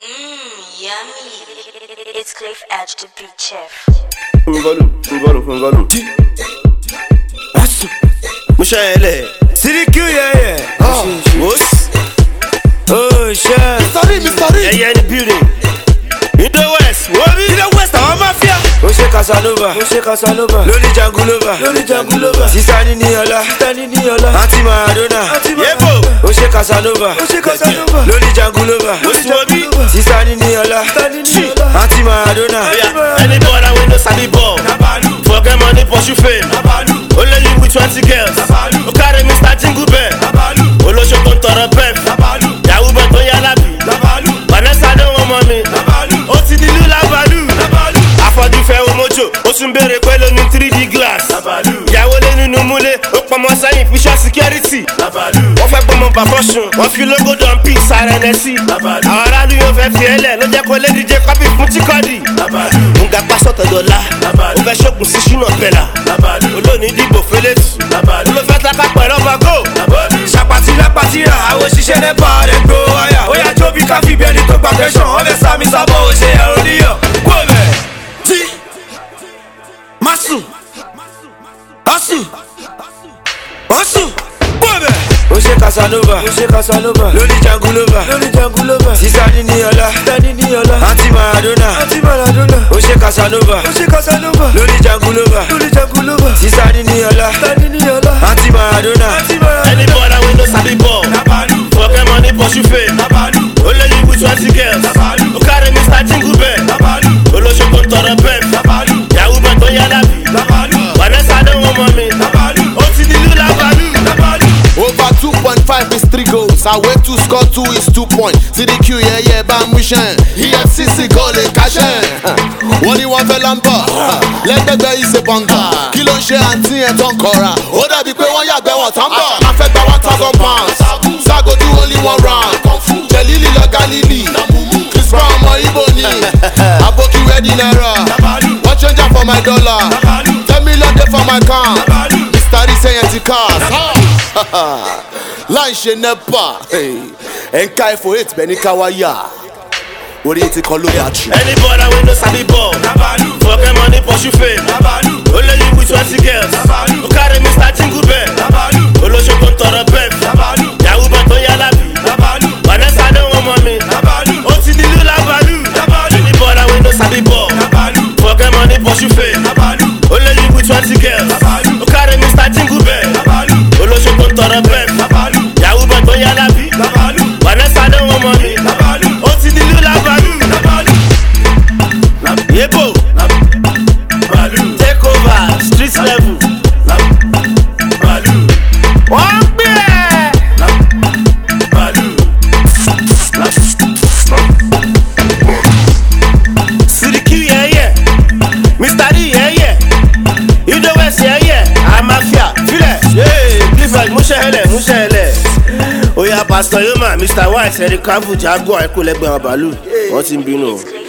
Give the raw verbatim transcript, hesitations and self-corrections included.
Mmm, yummy. It's Cliff Edge, the beat chef. Fungalu, fungalu, fungalu. Asu, Mushele. Siriku, yeah, yeah. Oh, what? Oh, shit. Sorry, Mister Lee. Yeah, yeah, in the building. In the west, what? In the west, I'm a mafia. Ose Casanova, Ose Casanova. Loli Jangulova, Loli Jangulova. Sister Niniola, Sister Niniola. Auntie Maradona, Auntie Maradona. Ose Casanova, Ose Casanova. Loli Jangulova, Loli Jangulova. Sister Niniola, Sister Niniola. Auntie Maradona. Any boy that we know sabi ball. Forget money, pursue fame. Only you with twenty girls. O carry Mister Jingle Bell. Olosho ton tọrọ pep. Yahoo boy ton yalabi. Vanessa don't want money. Ó ti di lu labalu. Afọ́jú fẹ́ wo mojo. Ó tún béèrè pé ló ní three D glass. Ìyàwó lé nínú múlé. Ó pọnmọ sẹ́yìn fisher security. Wọ́n fẹ́ gbọ́mọ bàbọ́sùn. Wọ́n fi logo don pic sára ẹnẹ sí. Àwọn aráàlú yóò fẹ́ fi ẹlẹ̀. Ló jẹ́ kó lé díje kọ́pì fún tíkọ́dì. Nga pásọ̀tọ̀ dọ̀la. Ó fẹ́ ṣókun sí ṣúná bẹ̀là. Olóòní dìbò fẹ́lẹ́tì. Olófẹ́ taka pẹ̀lú ọba go. Ṣàpàtì lápàtì rà. Àwọn òṣìṣẹ́ nẹ́pà rẹ̀ gbó wáyà. Ó yà jó bí káfí bí ẹni tó gba tẹ̀sán. Wọ́n fẹ́ sá mi sábọ̀ ó ṣe ẹ̀rọ níyàn. Kó mẹ́. Tí. Masu. Asu. Asu. Kó mẹ́. Ose Casanova, Ose Casanova. Loli Jangulova, Loli Jangulova. Sister Niniola, Sister Niniola. Auntie Maradona, Auntie Maradona. Ose Casanova, Ose Casanova. Loli Jangulova, Loli Jangulova. Sister Niniola, Sister Niniola. Auntie Maradona, Auntie Maradona. Any boy that we know sabi ball. Forget money, pursue fame. Only you with twenty girls. O carry Mister Jingle Bell. Olosho ton tọrọ pep. Yahoo boy ton yalabi. Vanessa don't want money. Ó ti di lu labalu. Over two point five is three goals. I wait to score two is two points. C D Q, yeah, yeah, bam, wishing. E F C C goal, a cash in. One in one fell and bar. Let the guy is a bunker. Kilo share and tea and tonkora. Oda be pay one yard, one tamba. I fed by one thousand pounds. Sago do only one round. Jelili la Galili. Chris Brown, my Iboni. Aboki ready Naira. One changer for my dollar. Ten million day for my account. Mister Lee saying to cars. Láì ṣe nẹ́pà ẹ̀ńká ẹ̀fọ́ eight bẹ̀ ní káwáyà orí ti kọ́ lórí àtúrò. Any boy that we know sabi ball. Forget money, pursue fame. Only you with twenty girls. O carry Mister Jingle Bell. Olosho ton tọrọ pep. Yahoo boy ton yalabi. Vanessa don't want money. Ó ti di lu labalu. Any boy that we know sabi ball. Forget money, pursue fame. Only you with twenty girls. O carry Mister Jingle Bell. Olosho ton tọrọ pep. Yahoo boy ton yalabi. Vanessa don't want money. Ó ti di lu labalu. Yebo. Take over street level. Wọ́n gbé ẹ̀. Siriku yẹ́yẹ́. Mister Lee yẹ́yẹ́. In the west yẹ́yẹ́. Amafia filẹ̀. Clifford Mushele Mushele. Oya Pastor Yoma Mister White Eric Kavu Jaguar ẹ̀kú lẹ́gbẹ̀ẹ́ wọn bàálù. Wọ́n ti ń bínú o.